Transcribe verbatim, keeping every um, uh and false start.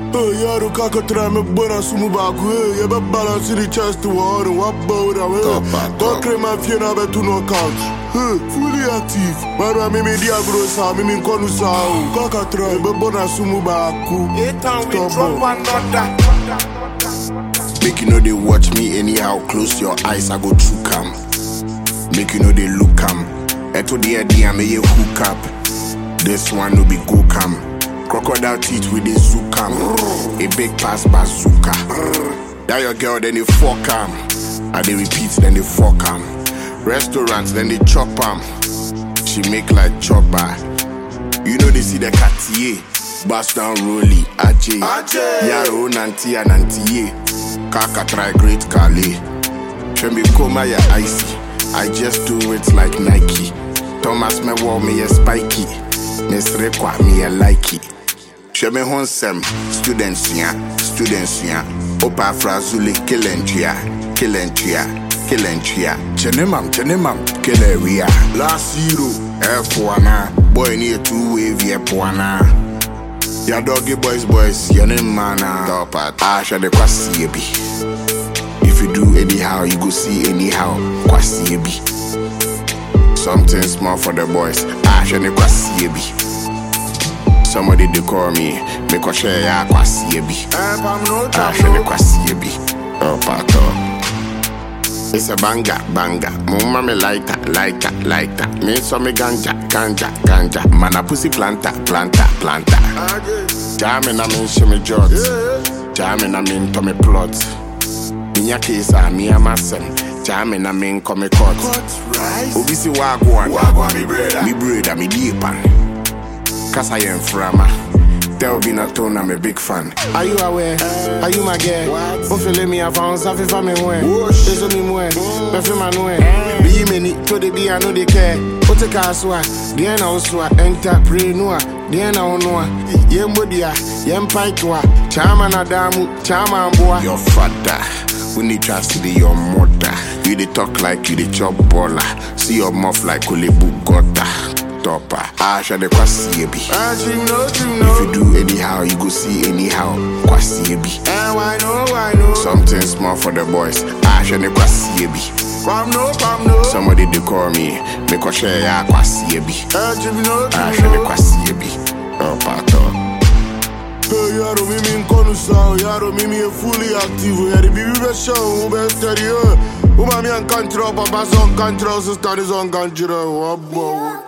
Hey, yaro kaka try me bona sumu baku. Hey, you be balance the chest to one and what bow down. Hey, go cream my fear now to no couch. Hey, fully active. Mara me me dia grossa, me me konu sa. Kaka try me bona sumu baku. Eight time we drop another. Make you know they watch me anyhow. Close your eyes, I go through cam. Make you know they look cam. Eto the idea me ye hook up. This one no be go cam. Crocodile teeth with the zookam. A big pass bazooka. That your girl, then they fuck am. And they repeat, then they fuck am. Restaurants, then they chop am. She make like chopper. You know they see the Cartier. Bust down Rolly, Ajay. Yaro, Nanti, and Nanti. Kaka try great Kale. Shembi Koma ya icy. I just do it like Nike. Thomas me wall me a spiky. Miss Rekwa me a likey. Sheme honsem, students ya, students ya. Opa frazuli kilentria, kilentria, kilentria. Chenemam, chenemam, killeria. Last zero, F one boy near two wave F one. Ya doggy boys, boys, your name mana. Top at Asha de Kwasiebi. If you do anyhow, you go see anyhow. Kwasiebi. Something small for the boys. Asha de Kwasiebi. Somebody they call me, make a share ya Kwasiebi. Asha de Kwasiebi. Oh, pato. It's a banga, banga. Mumma me lighter, lighter, lighter. Me so me ganja, ganja, ganja. Man a pussy planta, planta, planta. Jamming a me shimmy jot. Jamming a me to me plot. Minya case a me a massem. Jamming a me come me cut. Obisi wagwan, wagwan me brother, me brother, me deepan. Cause I am frama. Tell me not to, I'm a big fan. Are you aware? Are you my girl? What feel me? I found something for me. There's only one. Perfume and one. Be many to the day I know they care. What a caswa. The end also entrepreneur. The end I know. Yem Bodia. Yem Paikwa. Chama Nadamu. Chama Boa. Your father. We need trust to your mother. You they talk like you they chop baller. See your mouth like Kulebu Gota. Topper. Asha de Kwasiebi. If you do anyhow, you go see anyhow. Kwasiebi. I know, I know. Something small for the boys. Asha de Kwasiebi. Come no, come no. Somebody they call me, make a share ya Kwasiebi. Asha de Kwasiebi. Oh, pato. Hey, yaro mimi nkonu sao, yaro mimi e fully active. Yari bibi be show, ube steady. Uma mi an kantra, papa son kantra, sister is on kantra. Wabba.